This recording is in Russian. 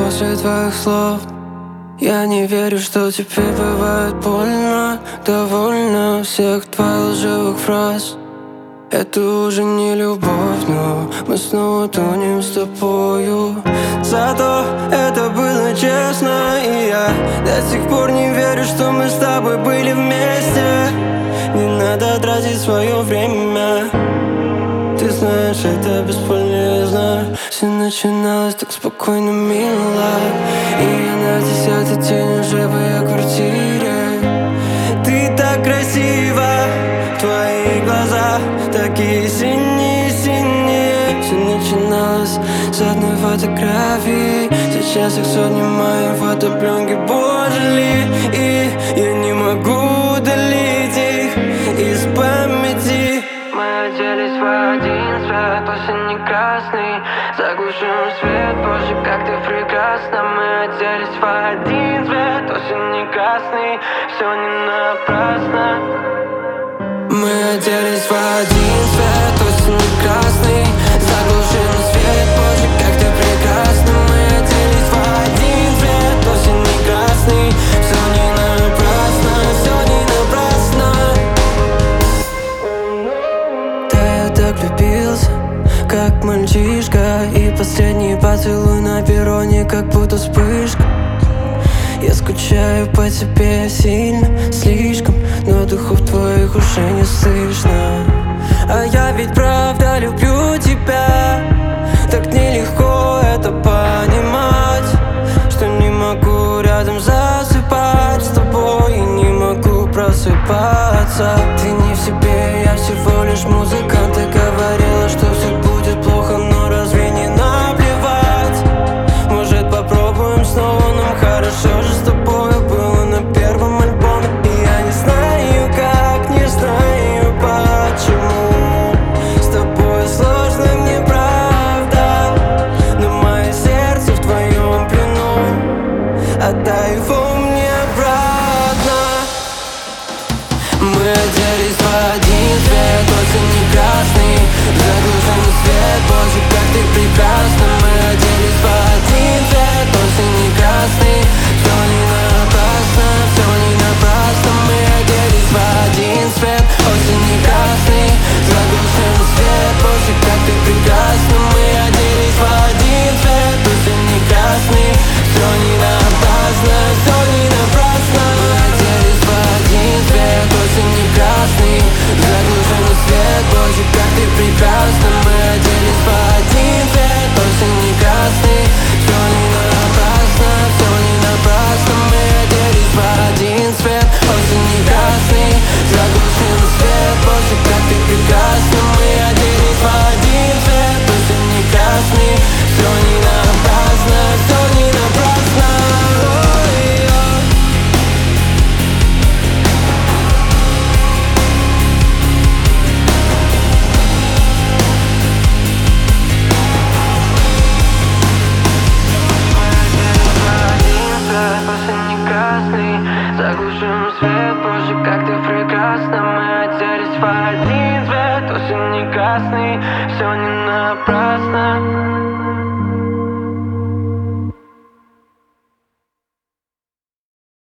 после твоих слов. Я не верю, что теперь бывает больно. Довольно всех твоих лживых фраз. Это уже не любовь, но мы снова тонем с тобою. Зато это было честно, и я до сих пор не верю, что мы с тобой были вместе. Не надо тратить свое время. Ты знаешь, это бесполезно. Все начиналось так спокойно, мило. И я на 10-й день уже в ее квартире. Ты так красива, твои глаза такие синие-синие. Все начиналось с одной фотографии. Сейчас их сотни моей фотопленки, боже ли. И я не могу удалить их из памяти. Мы оделись в один цвет, осенне-красный. Заглушим свет, боже, как ты прекрасна. Мы оделись в один цвет, осенне-красный. Все не напрасно. Мы оделись в один цвет, осенне-красный. Заглушим свет, боже, как ты прекрасна. Мы оделись в один цвет, осенне-красный. Все не напрасно, все не напрасно. Да, я так влюбился, как мальчишка. И последний поцелуй на перроне, как будто вспышка. Я скучаю по тебе сильно, слишком, но духов твоих уже не слышно. А я ведь правда люблю тебя. Так нелегко это понимать, что не могу рядом засыпать с тобой и не могу просыпаться. Ты не в себе, я всего лишь музыкант. Ты говорила, что все будет плохо, но разве не наплевать? Может, попробуем снова, нам хорошо же с тобой было на первом альбоме. И я не знаю как, не знаю почему. С тобой сложно, мне правда, но мое сердце в твоем плену. Отдай его мне обратно. Мы оделись в один цвет, осенне-красный. Заглушенный свет, боже, как ты прекрасна. Мы оделись в один цвет, осенне-красный. Все не напрасно, все не напрасно. Мы оделись в один цвет, осенне-красный. Заглушенный свет, боже, как ты прекрасна. Мы оделись в один цвет, осенне-красный. Все не напрасно, все не напрасно. Мы оделись в один цвет, осенне-красный. Заглушенный свет, боже, как ты прекрасна. Мы оделись в один цвет, осенне-красный. Все не напрасно, все не напрасно. Мы оделись в один цвет, осенне-красный. Заглушенный свет, боже, как ты прекрасна. Мы оделись в один цвет, осенне-красный. Все не напрасно, все не напрасно. Заглушим свет, боже, как ты прекрасна. Мы оделись в один цвет, осенне-красный. Все не напрасно.